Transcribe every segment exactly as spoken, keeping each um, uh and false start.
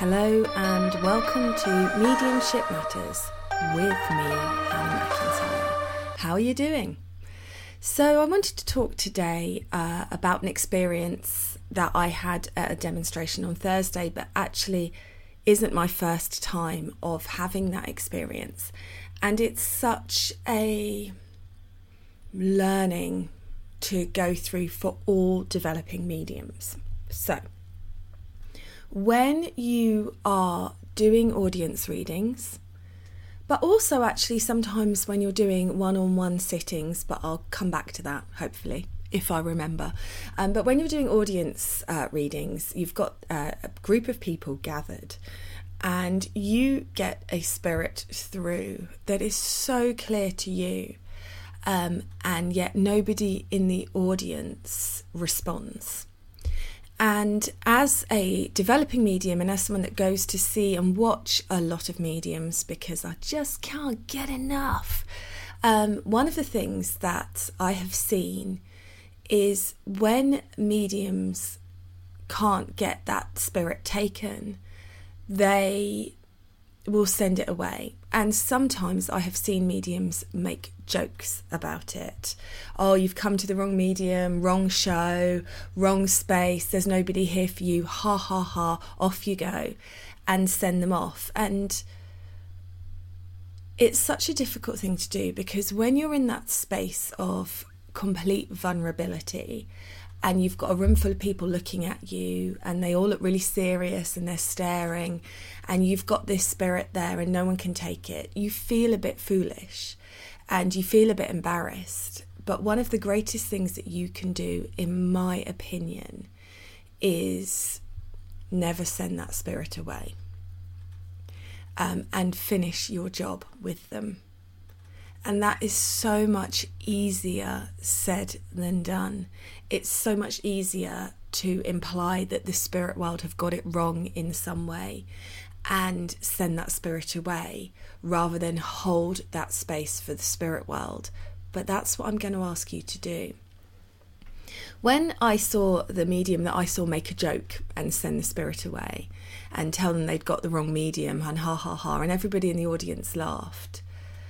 Hello and welcome to Mediumship Matters with me, Hannah McIntyre. How are you doing? So I wanted to talk today uh, about an experience that I had at a demonstration on Thursday, but actually isn't my first time of having that experience. And it's such a learning to go through for all developing mediums. So when you are doing audience readings, but also actually sometimes when you're doing one-on-one sittings, but I'll come back to that hopefully if I remember. Um, but when you're doing audience uh, readings, you've got uh, a group of people gathered and you get a spirit through that is so clear to you, um, and yet nobody in the audience responds. And as a developing medium and as someone that goes to see and watch a lot of mediums because I just can't get enough, um, one of the things that I have seen is when mediums can't get that spirit taken, they will send it away. And sometimes I have seen mediums make jokes about it. Oh, you've come to the wrong medium, wrong show, wrong space, there's nobody here for you, ha ha ha, off you go, and send them off. And it's such a difficult thing to do because when you're in that space of complete vulnerability and you've got a room full of people looking at you and they all look really serious and they're staring and you've got this spirit there and no one can take it, you feel a bit foolish and you feel a bit embarrassed. But one of the greatest things that you can do, in my opinion, is never send that spirit away, um, and finish your job with them. And that is so much easier said than done. It's so much easier to imply that the spirit world have got it wrong in some way and send that spirit away rather than hold that space for the spirit world. But that's what I'm going to ask you to do. When I saw the medium that I saw make a joke and send the spirit away and tell them they'd got the wrong medium and ha ha ha, and everybody in the audience laughed,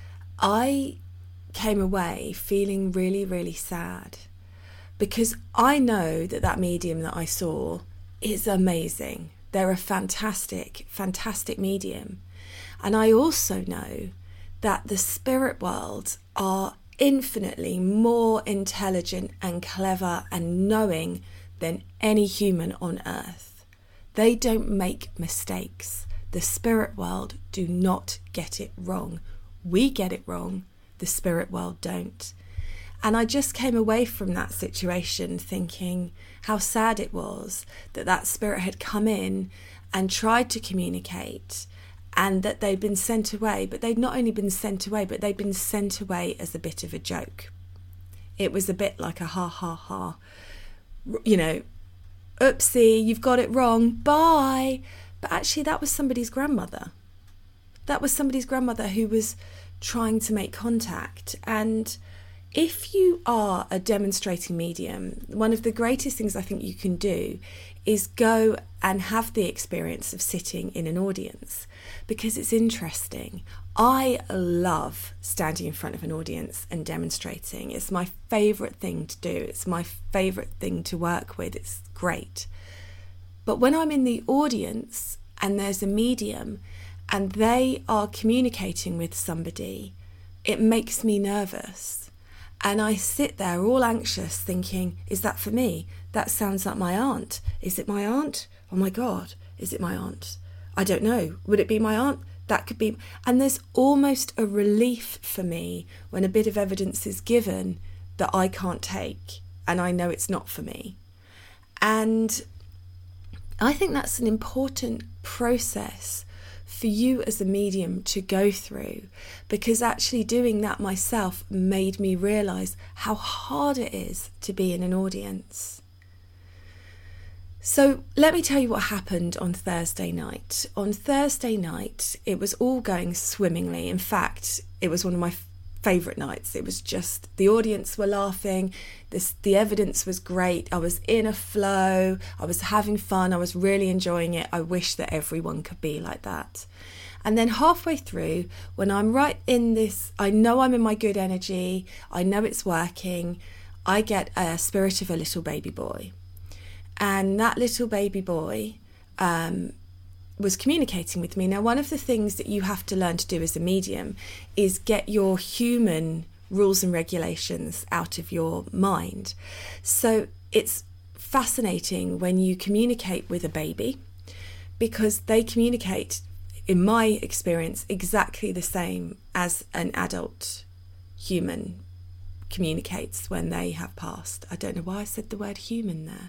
I came away feeling really, really sad because I know that that medium that I saw is amazing. They're a fantastic, fantastic medium. And I also know that the spirit world are infinitely more intelligent and clever and knowing than any human on earth. They don't make mistakes. The spirit world do not get it wrong. We get it wrong, the spirit world don't. And I just came away from that situation thinking how sad it was that that spirit had come in and tried to communicate and that they'd been sent away, but they'd not only been sent away, but they'd been sent away as a bit of a joke. It was a bit like a ha ha ha, you know, oopsie, you've got it wrong, bye. But actually that was somebody's grandmother. That was somebody's grandmother who was trying to make contact. And if you are a demonstrating medium, one of the greatest things I think you can do is go and have the experience of sitting in an audience because it's interesting. I love standing in front of an audience and demonstrating. It's my favourite thing to do. It's my favourite thing to work with. It's great. But when I'm in the audience and there's a medium and they are communicating with somebody, it makes me nervous. And I sit there all anxious thinking, is that for me? That sounds like my aunt. Is it my aunt? Oh my God, is it my aunt? I don't know. Would it be my aunt? That could be. And there's almost a relief for me when a bit of evidence is given that I can't take and I know it's not for me. And I think that's an important process for you as a medium to go through, because actually doing that myself made me realise how hard it is to be in an audience. So let me tell you what happened on Thursday night. On Thursday night, it was all going swimmingly. In fact, it was one of my favourite nights. It was just, the audience were laughing, this, the evidence was great, I was in a flow, I was having fun, I was really enjoying it. I wish that everyone could be like that. And then halfway through, when I'm right in this, I know I'm in my good energy, I know it's working, I get a spirit of a little baby boy. And that little baby boy um, was communicating with me. Now, one of the things that you have to learn to do as a medium is get your human rules and regulations out of your mind. So it's fascinating when you communicate with a baby, because they communicate, in my experience, exactly the same as an adult human communicates when they have passed. I don't know why I said the word human there.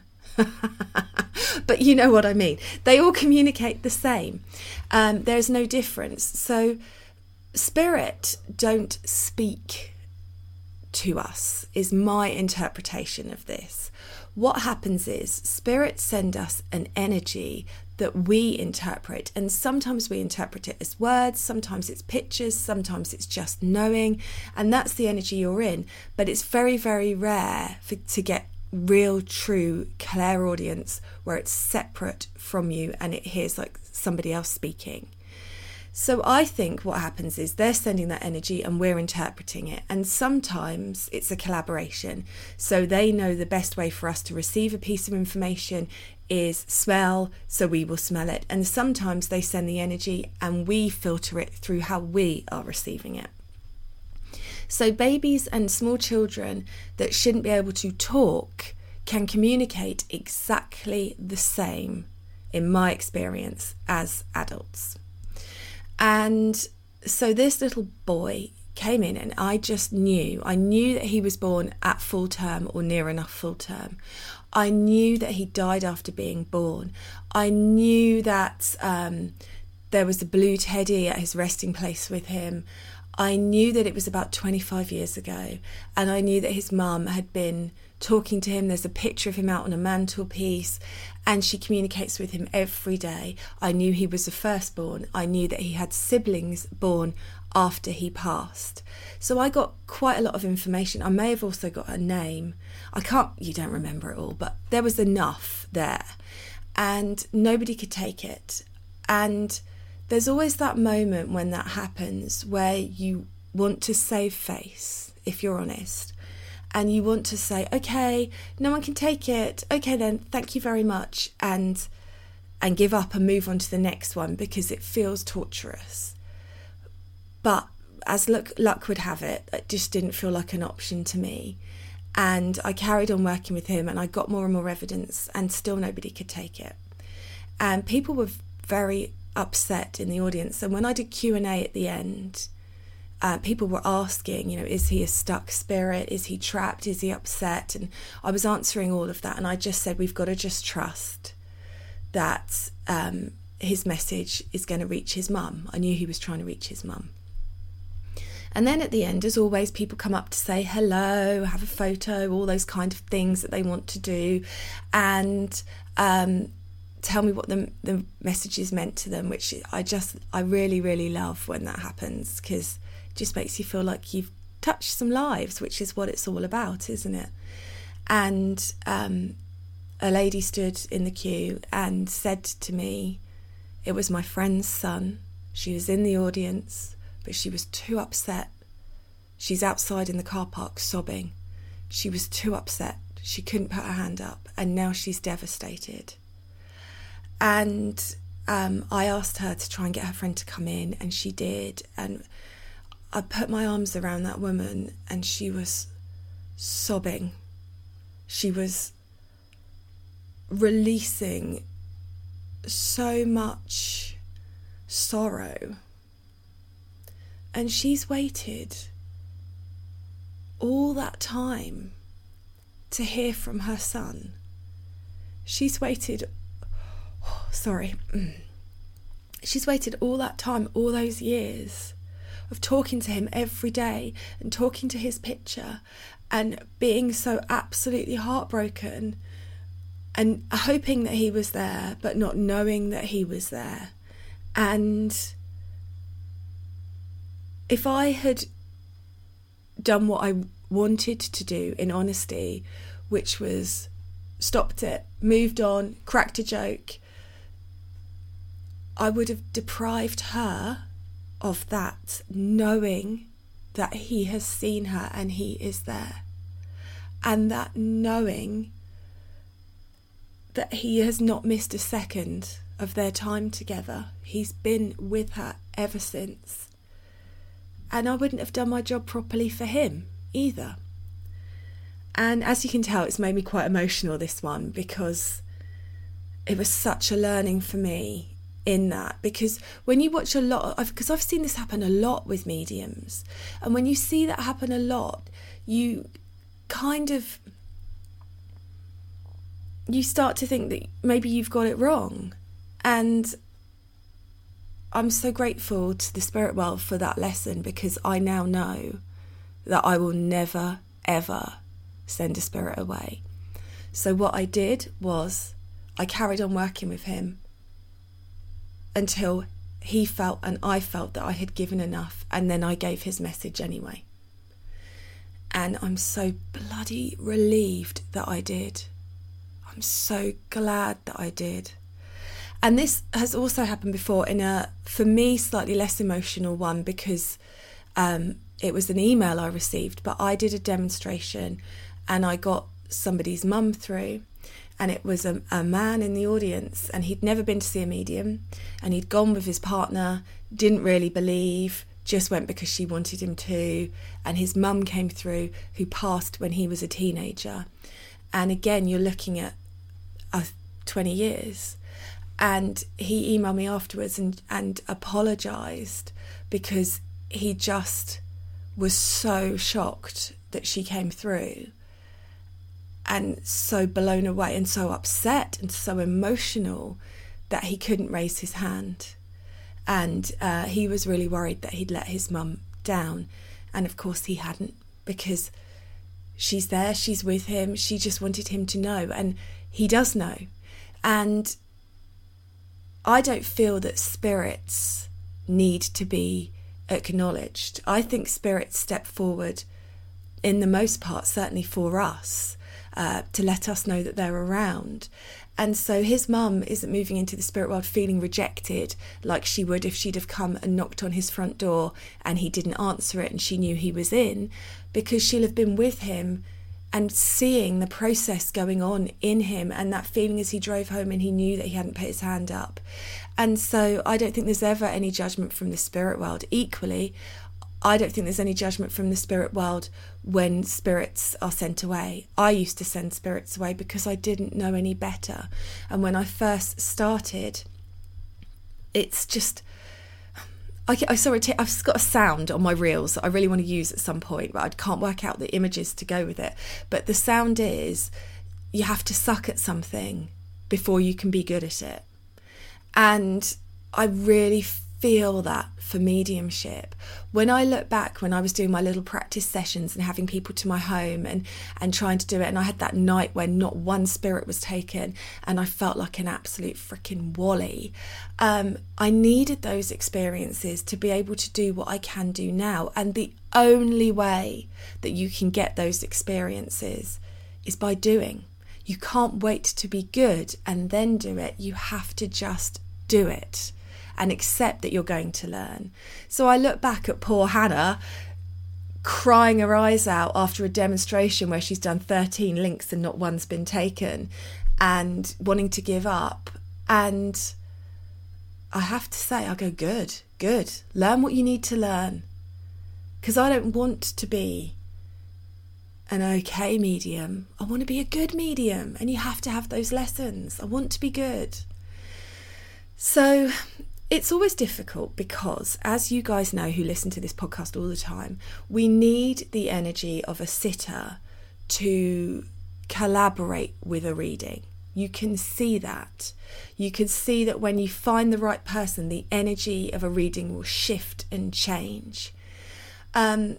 But you know what I mean. They all communicate the same. Um, there's no difference. So spirit don't speak to us, is my interpretation of this. What happens is spirits send us an energy that we interpret, and sometimes we interpret it as words, sometimes it's pictures, sometimes it's just knowing, and that's the energy you're in. But it's very, very rare for, to get real, true clairaudience where it's separate from you and it hears like somebody else speaking. So I think what happens is they're sending that energy and we're interpreting it, and sometimes it's a collaboration. So they know the best way for us to receive a piece of information is smell, so we will smell it, and sometimes they send the energy and we filter it through how we are receiving it. So babies and small children that shouldn't be able to talk can communicate exactly the same, in my experience, as adults. And so this little boy came in and I just knew, I knew that he was born at full term or near enough full term. I knew that he died after being born. I knew that um, there was a blue teddy at his resting place with him. I knew that it was about twenty-five years ago, and I knew that his mum had been talking to him. There's a picture of him out on a mantelpiece, and she communicates with him every day. I knew he was a firstborn. I knew that he had siblings born after he passed. So I got quite a lot of information. I may have also got a name. I can't, you don't remember it all, but there was enough there, and nobody could take it. And there's always that moment when that happens where you want to save face, if you're honest, and you want to say, okay, no one can take it. Okay, then, thank you very much, and and give up and move on to the next one because it feels torturous. But as luck, luck would have it, it just didn't feel like an option to me. And I carried on working with him and I got more and more evidence, and still nobody could take it. And people were very upset in the audience, and when I did Q and A at the end, uh, people were asking, you know, is he a stuck spirit, is he trapped, is he upset? And I was answering all of that, and I just said we've got to just trust that um, his message is going to reach his mum. I knew he was trying to reach his mum. And then at the end, as always, people come up to say hello, have a photo, all those kind of things that they want to do, and um tell me what the the messages meant to them, which I just, I really, really love when that happens, because it just makes you feel like you've touched some lives, which is what it's all about, isn't it? And um, a lady stood in the queue and said to me, it was my friend's son. She was in the audience, but she was too upset. She's outside in the car park sobbing. She was too upset. She couldn't put her hand up, and now she's devastated. And um, I asked her to try and get her friend to come in, and she did. And I put my arms around that woman, and she was sobbing. She was releasing so much sorrow. And she's waited all that time to hear from her son. She's waited Sorry. She's waited all that time, all those years of talking to him every day and talking to his picture and being so absolutely heartbroken and hoping that he was there, but not knowing that he was there. And if I had done what I wanted to do in honesty, which was stopped it, moved on, cracked a joke, I would have deprived her of that, knowing that he has seen her and he is there. And that knowing that he has not missed a second of their time together. He's been with her ever since. And I wouldn't have done my job properly for him either. And as you can tell, it's made me quite emotional, this one, because it was such a learning for me in that. Because when you watch a lot of, because I've seen this happen a lot with mediums, and when you see that happen a lot, you kind of, you start to think that maybe you've got it wrong. And I'm so grateful to the spirit world for that lesson, because I now know that I will never, ever send a spirit away. So what I did was I carried on working with him until he felt and I felt that I had given enough, and then I gave his message anyway. And I'm so bloody relieved that I did. I'm so glad that I did. And this has also happened before in a, for me, slightly less emotional one, because um, it was an email I received, but I did a demonstration and I got somebody's mum through, and it was a, a man in the audience, and he'd never been to see a medium, and he'd gone with his partner, didn't really believe, just went because she wanted him to, and his mum came through, who passed when he was a teenager. And again, you're looking at uh, twenty years. And he emailed me afterwards and, and apologised, because he just was so shocked that she came through, and so blown away and so upset and so emotional that he couldn't raise his hand. And uh, he was really worried that he'd let his mum down. And of course he hadn't, because she's there, she's with him, she just wanted him to know, and he does know. And I don't feel that spirits need to be acknowledged. I think spirits step forward in the most part, certainly for us, uh, to let us know that they're around. And so his mum isn't moving into the spirit world feeling rejected like she would if she'd have come and knocked on his front door and he didn't answer it and she knew he was in, because she'll have been with him and seeing the process going on in him, and that feeling as he drove home and he knew that he hadn't put his hand up. And so I don't think there's ever any judgment from the spirit world. Equally, I don't think there's any judgment from the spirit world when spirits are sent away. I used to send spirits away because I didn't know any better. And when I first started, it's just, I, I saw it, I've got a sound on my reels that I really want to use at some point, but I can't work out the images to go with it. But the sound is, you have to suck at something before you can be good at it. And I really feel that for mediumship. When I look back, when I was doing my little practice sessions and having people to my home and, and trying to do it, and I had that night when not one spirit was taken and I felt like an absolute freaking wally, um, I needed those experiences to be able to do what I can do now. And the only way that you can get those experiences is by doing. You can't wait to be good and then do it. You have to just do it and accept that you're going to learn. So I look back at poor Hannah crying her eyes out after a demonstration where she's done thirteen links and not one's been taken, and wanting to give up. And I have to say, I go, good, good. Learn what you need to learn. Because I don't want to be an okay medium. I want to be a good medium. And you have to have those lessons. I want to be good. So it's always difficult because, as you guys know who listen to this podcast all the time, we need the energy of a sitter to collaborate with a reading. You can see that. You can see that when you find the right person, the energy of a reading will shift and change. Um,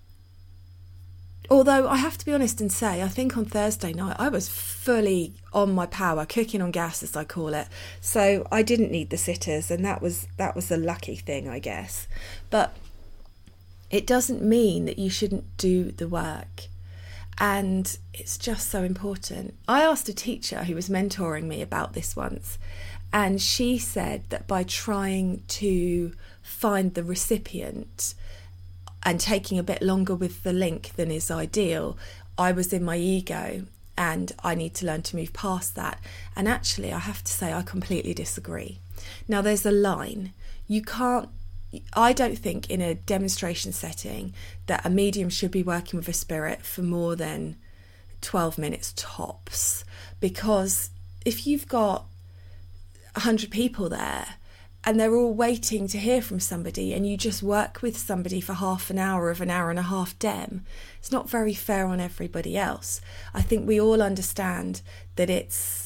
although I have to be honest and say, I think on Thursday night I was fully on my power, cooking on gas as I call it. So I didn't need the sitters, and that was that was a lucky thing, I guess. But It doesn't mean that you shouldn't do the work. And it's just so important. I asked a teacher who was mentoring me about this once, and she said that by trying to find the recipient and taking a bit longer with the link than is ideal, I was in my ego and I need to learn to move past that. And actually, I have to say, I completely disagree. Now, there's a line. You can't I don't think in a demonstration setting that a medium should be working with a spirit for more than twelve minutes tops, because if you've got one hundred people there and they're all waiting to hear from somebody and you just work with somebody for half an hour of an hour and a half dem, it's not very fair on everybody else. I think we all understand that it's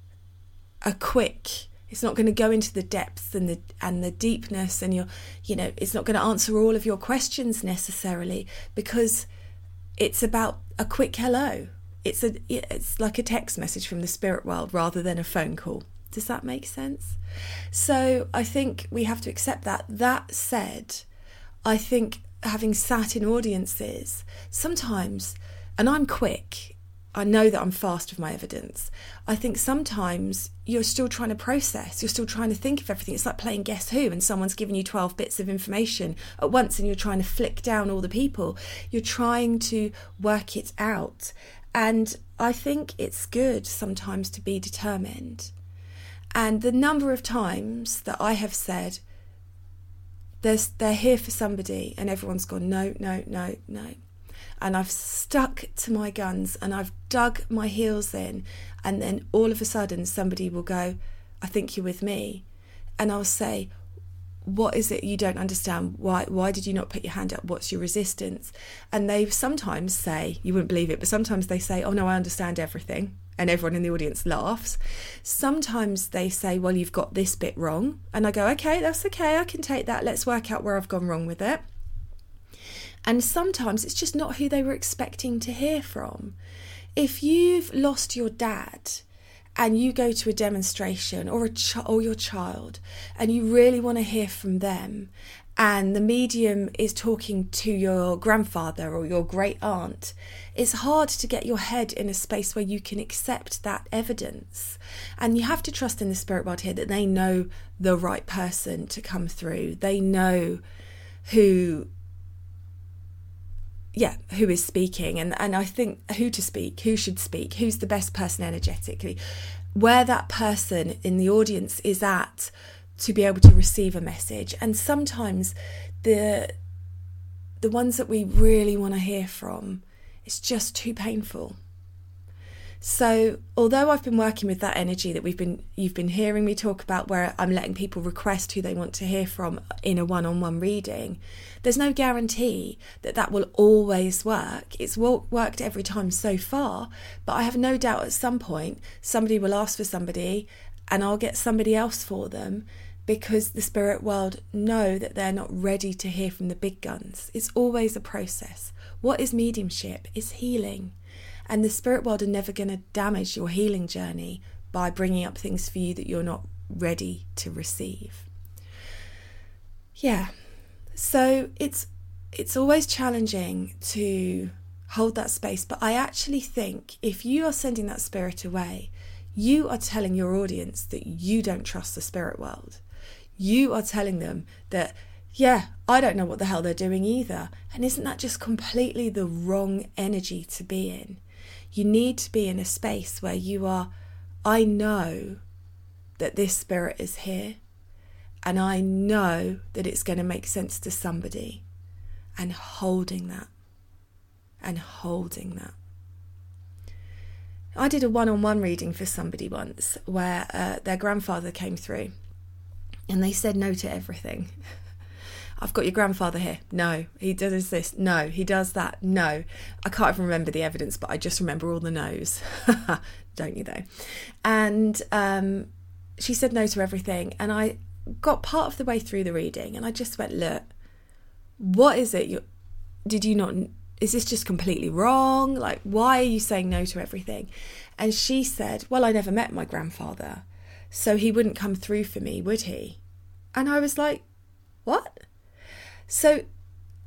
a quick It's not going to go into the depth and the and the deepness, and your, you know, it's not going to answer all of your questions necessarily, because it's about a quick hello. It's a it's like a text message from the spirit world rather than a phone call. Does that make sense? So I think we have to accept that. That said, I think having sat in audiences sometimes, and I'm quick, I know that I'm fast with my evidence. I think sometimes you're still trying to process, you're still trying to think of everything. It's like playing Guess Who, and someone's giving you twelve bits of information at once and you're trying to flick down all the people. You're trying to work it out. And I think it's good sometimes to be determined. And the number of times that I have said, There's, they're here for somebody, and everyone's gone, no, no, no, no. And I've stuck to my guns and I've dug my heels in, and then all of a sudden somebody will go, I think you're with me. And I'll say, what is it you don't understand? Why why did you not put your hand up? What's your resistance? And they sometimes say, you wouldn't believe it, but sometimes they say, oh no, I understand everything. And everyone in the audience laughs. Sometimes they say, well, you've got this bit wrong. And I go, okay, that's okay. I can take that. Let's work out where I've gone wrong with it. And sometimes it's just not who they were expecting to hear from. If you've lost your dad and you go to a demonstration, or a ch- or your child, and you really want to hear from them, and the medium is talking to your grandfather or your great aunt, it's hard to get your head in a space where you can accept that evidence. And you have to trust in the spirit world here that they know the right person to come through. They know who yeah, who is speaking, and, and I think who to speak, who should speak, who's the best person energetically, where that person in the audience is at to be able to receive a message. And sometimes the the ones that we really want to hear from, it's just too painful. So although I've been working with that energy that we've been you've been hearing me talk about, where I'm letting people request who they want to hear from in a one-on-one reading, there's no guarantee that that will always work. It's worked every time so far, but I have no doubt at some point somebody will ask for somebody and I'll get somebody else for them, because the spirit world know that they're not ready to hear from the big guns. It's always a process. What is mediumship? It's healing. And the spirit world are never going to damage your healing journey by bringing up things for you that you're not ready to receive. Yeah. So it's it's always challenging to hold that space. But I actually think if you are sending that spirit away, you are telling your audience that you don't trust the spirit world. You are telling them that, yeah, I don't know what the hell they're doing either. And isn't that just completely the wrong energy to be in? You need to be in a space where you are, I know that this spirit is here, and I know that it's going to make sense to somebody, and holding that, and holding that. I did a one-on-one reading for somebody once where uh, their grandfather came through and they said no to everything. I've got your grandfather here. No, he does this. No, he does that. No. I can't even remember the evidence, but I just remember all the no's. Don't you though? And um, she said no to everything. And I got part of the way through the reading and I just went, look, what is it? You Did you not... Is this just completely wrong? Like, why are you saying no to everything? And she said, well, I never met my grandfather, so he wouldn't come through for me, would he? And I was like, what? So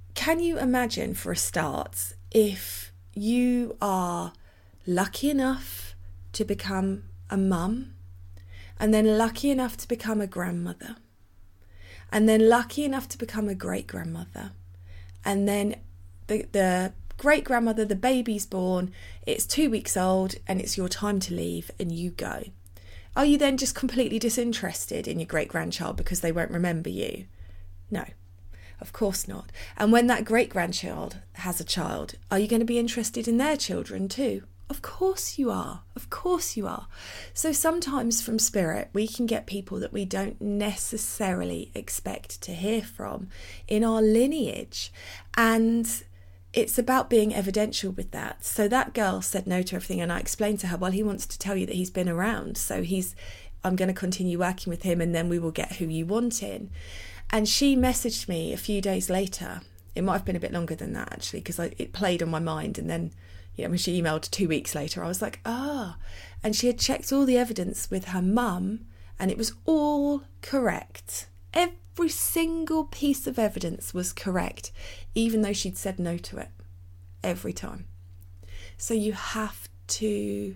can you imagine, for a start, if you are lucky enough to become a mum, and then lucky enough to become a grandmother, and then lucky enough to become a great-grandmother, and then the, the great-grandmother, the baby's born, it's two weeks old, and it's your time to leave, and you go. Are you then just completely disinterested in your great-grandchild because they won't remember you? No, of course not. And when that great-grandchild has a child, are you going to be interested in their children too? Of course you are. Of course you are. So sometimes from Spirit, we can get people that we don't necessarily expect to hear from in our lineage. And it's about being evidential with that. So that girl said no to everything, and I explained to her, well, he wants to tell you that he's been around. So he's, I'm going to continue working with him, and then we will get who you want in. And she messaged me a few days later. It might have been a bit longer than that, actually, because it played on my mind. And then, you know, when she emailed two weeks later, I was like, ah. And she had checked all the evidence with her mum, and it was all correct. Every single piece of evidence was correct, even though she'd said no to it every time. So you have to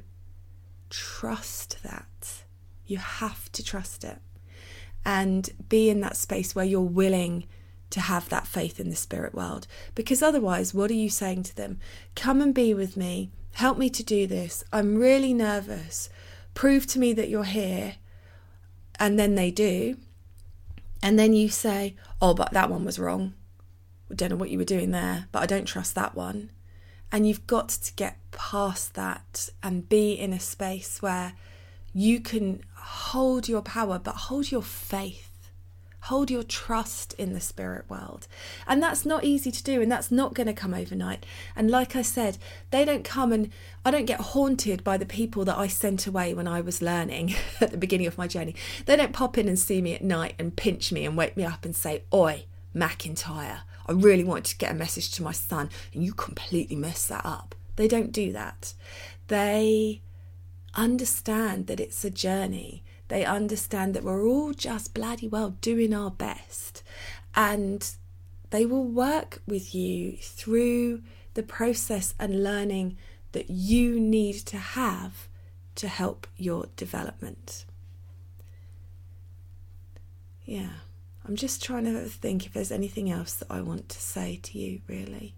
trust that. You have to trust it. And be in that space where you're willing to have that faith in the spirit world. Because otherwise, what are you saying to them? Come and be with me. Help me to do this. I'm really nervous. Prove to me that you're here. And then they do. And then you say, oh, but that one was wrong. I don't know what you were doing there, but I don't trust that one. And you've got to get past that and be in a space where you can hold your power, but hold your faith. Hold your trust in the spirit world. And that's not easy to do, and that's not going to come overnight. And like I said, they don't come, and I don't get haunted by the people that I sent away when I was learning at the beginning of my journey. They don't pop in and see me at night and pinch me and wake me up and say, oi, McIntyre, I really wanted to get a message to my son and you completely messed that up. They don't do that. They understand that it's a journey. They understand that we're all just bloody well doing our best, and they will work with you through the process and learning that you need to have to help your development. Yeah, I'm just trying to think if there's anything else that I want to say to you, really.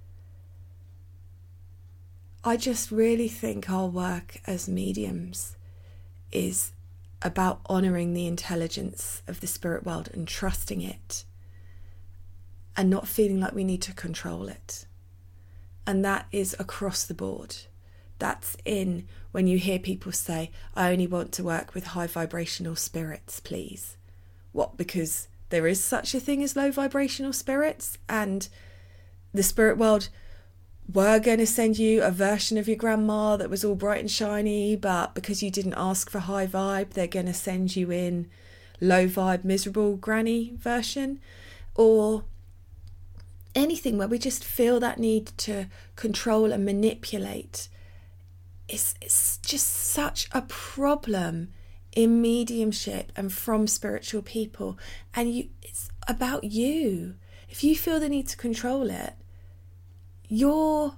I just really think our work as mediums is about honouring the intelligence of the spirit world and trusting it and not feeling like we need to control it. And that is across the board. That's in when you hear people say, I only want to work with high vibrational spirits, please. What, because there is such a thing as low vibrational spirits, and the spirit world were going to send you a version of your grandma that was all bright and shiny, but because you didn't ask for high vibe, they're going to send you in low vibe, miserable granny version, or anything where we just feel that need to control and manipulate. It's, it's just such a problem in mediumship and from spiritual people. And you, it's about you. If you feel the need to control it, you're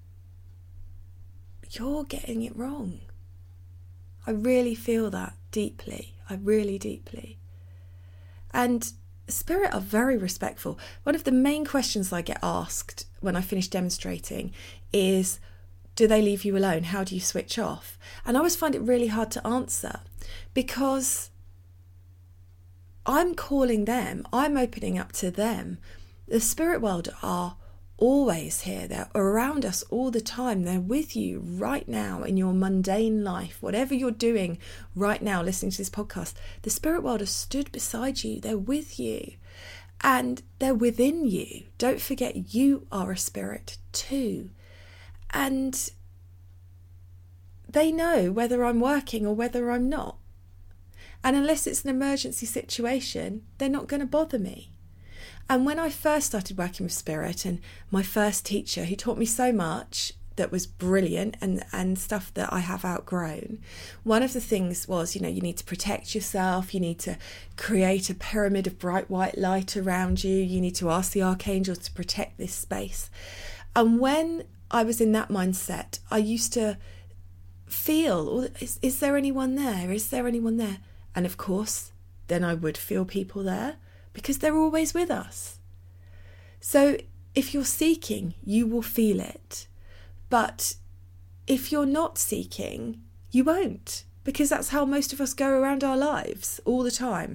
you're getting it wrong. I really feel that deeply. I really deeply. And spirit are very respectful. One of the main questions I get asked when I finish demonstrating is, do they leave you alone? How do you switch off? And I always find it really hard to answer, because I'm calling them, I'm opening up to them. The spirit world are always here. They're around us all the time. They're with you right now in your mundane life, whatever you're doing right now, listening to this podcast. The spirit world has stood beside you. They're with you, and they're within you. Don't forget, you are a spirit too, and they know whether I'm working or whether I'm not. And unless it's an emergency situation, they're not going to bother me. And when I first started working with spirit, and my first teacher, who taught me so much, that was brilliant and, and stuff that I have outgrown. One of the things was, you know, you need to protect yourself. You need to create a pyramid of bright white light around you. You need to ask the archangel to protect this space. And when I was in that mindset, I used to feel, oh, is, is there anyone there? Is there anyone there? And of course, then I would feel people there because they're always with us. So if you're seeking, you will feel it. But if you're not seeking, you won't, because that's how most of us go around our lives all the time.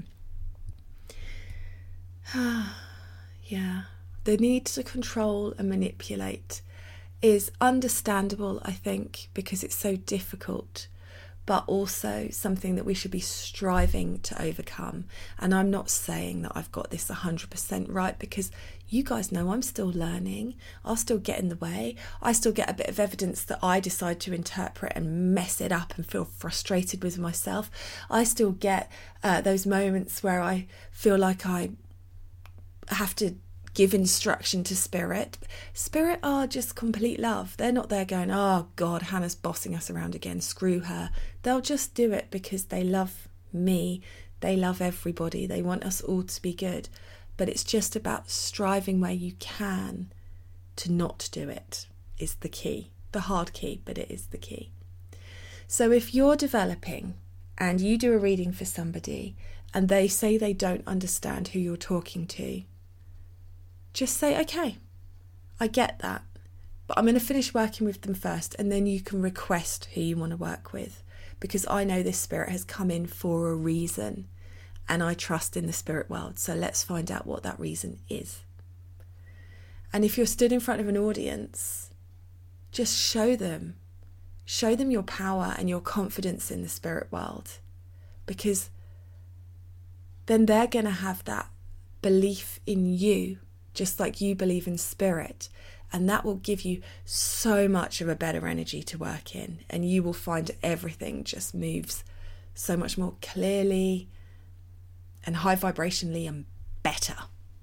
Yeah, the need to control and manipulate is understandable, I think, because it's so difficult, but also something that we should be striving to overcome. And I'm not saying that I've got this one hundred percent right, because you guys know I'm still learning. I'll still get in the way. I still get a bit of evidence that I decide to interpret and mess it up and feel frustrated with myself. I still get uh, those moments where I feel like I have to give instruction to Spirit. Spirit are just complete love. They're not there going, oh God, Hannah's bossing us around again, screw her. They'll just do it because they love me. They love everybody. They want us all to be good. But it's just about striving where you can to not do it is the key. The hard key, but it is the key. So if you're developing and you do a reading for somebody and they say they don't understand who you're talking to, just say, okay, I get that, but I'm going to finish working with them first, and then you can request who you want to work with, because I know this spirit has come in for a reason, and I trust in the spirit world. So let's find out what that reason is. And if you're stood in front of an audience, just show them, show them your power and your confidence in the spirit world, because then they're going to have that belief in you, just like you believe in spirit, and that will give you so much of a better energy to work in, and you will find everything just moves so much more clearly and high vibrationally and better.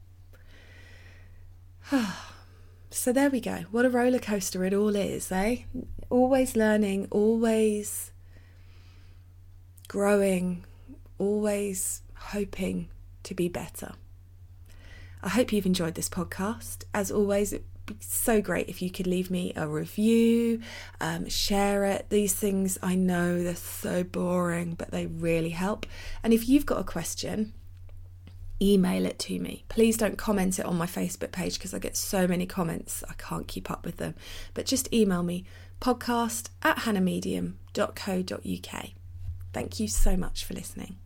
So there we go. What a roller coaster it all is, eh? Always learning, always growing, always hoping to be better. I hope you've enjoyed this podcast. As always, it'd be so great if you could leave me a review, um, share it. These things, I know they're so boring, but they really help. And if you've got a question, email it to me. Please don't comment it on my Facebook page, because I get so many comments, I can't keep up with them. But just email me, podcast at hannah medium dot co dot uk. Thank you so much for listening.